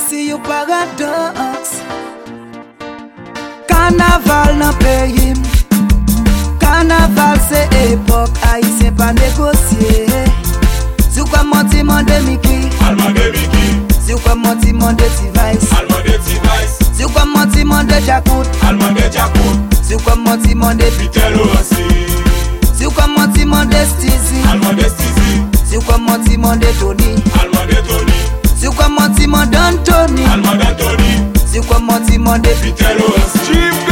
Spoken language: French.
See you paradox. Carnaval nan paye. Carnaval c'est époque. Haïtien pas négocier. Si ou quoi monti monde Mickey. Alma de Mickey. Si ou quoi monti monde Device. Alma de Device. Si ou quoi monti monde Jacout. Alma de Jacout. Si ou quoi monti monde Pitelo aussi. Si ou quoi monti monde Stizy. Alma de Stizy. Si ou quoi monti monde Tony. Alma de Tony. Si ou quoi monti monde Anthony. Alma d'Anthony. Si ou quoi monti monde Pitelo aussi.